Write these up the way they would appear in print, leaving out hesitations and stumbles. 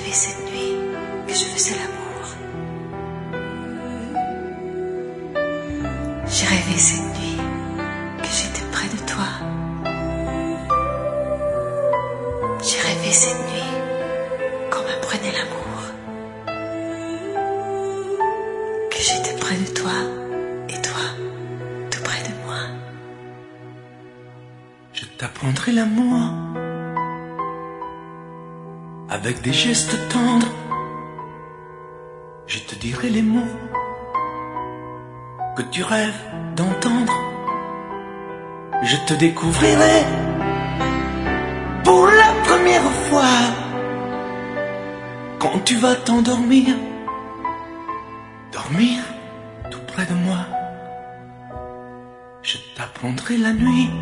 rêvé cette nuit que je faisais l'amour. J'ai rêvé cette nuit que j'étais près de toi. J'ai rêvé cette nuit qu'on m'apprenait l'amour, que j'étais près de toi et toi tout près de moi. Je t'apprendrai l'amour avec des gestes tendres. Je te dirai les mots que tu rêves d'entendre. Je te découvrirai pour la première fois quand tu vas t'endormir, dormir tout près de moi. Je t'apprendrai la nuit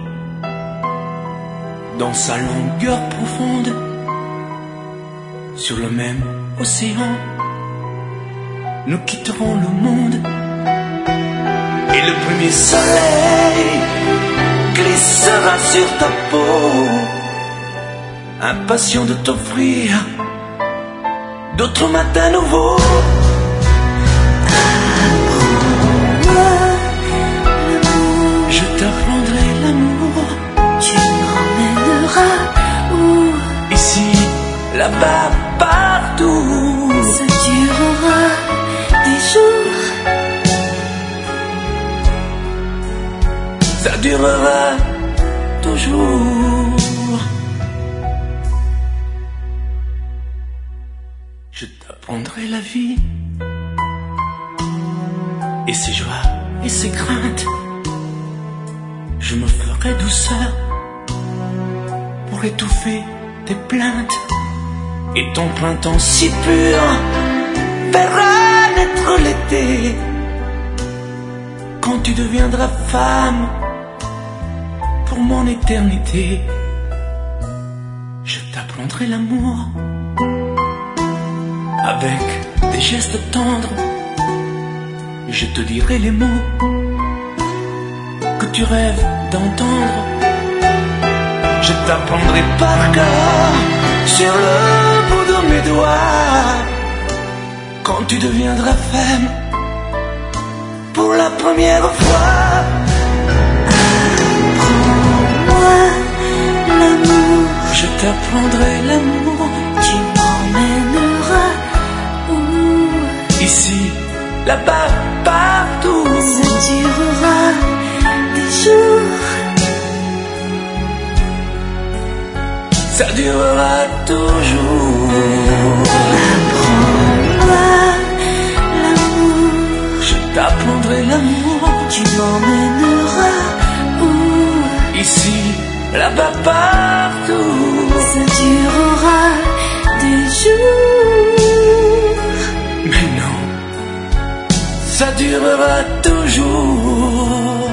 dans sa longueur profonde, sur le même océan. Nous quitterons le monde et le premier soleil glissera sur ta peau, impatient de t'offrir d'autres matins nouveaux. Apprends-moi l'amour, Je t'apprendrai l'amour, tu m'emmèneras où ici, là-bas, partout. ça durera des jours, Ça durera toujours. Je t'apprendrai la vie et ses joies et ses craintes. Je me ferai douceur pour étouffer tes plaintes, et ton printemps si pur verra naître l'été quand tu deviendras femme pour mon éternité. Je t'apprendrai l'amour avec des gestes tendres. Je te dirai les mots que tu rêves d'entendre. Je t'apprendrai par cœur sur le bout de mes doigts quand tu deviendras femme pour la première fois. apprends-moi l'amour, Je t'apprendrai l'amour tu m'emmèneras où ici, là-bas, partout. ça durera des jours, Ça durera toujours. apprends-moi l'amour, Je t'apprendrai l'amour tu m'emmèneras où ici, là-bas, partout. ça durera des jours, Mais non, ça durera toujours.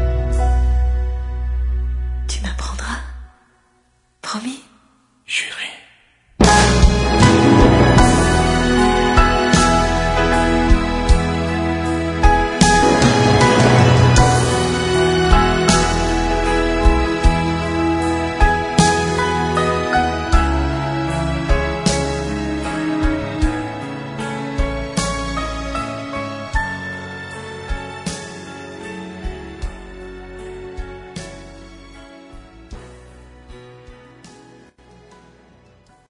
tu m'apprendras, promis. Juré.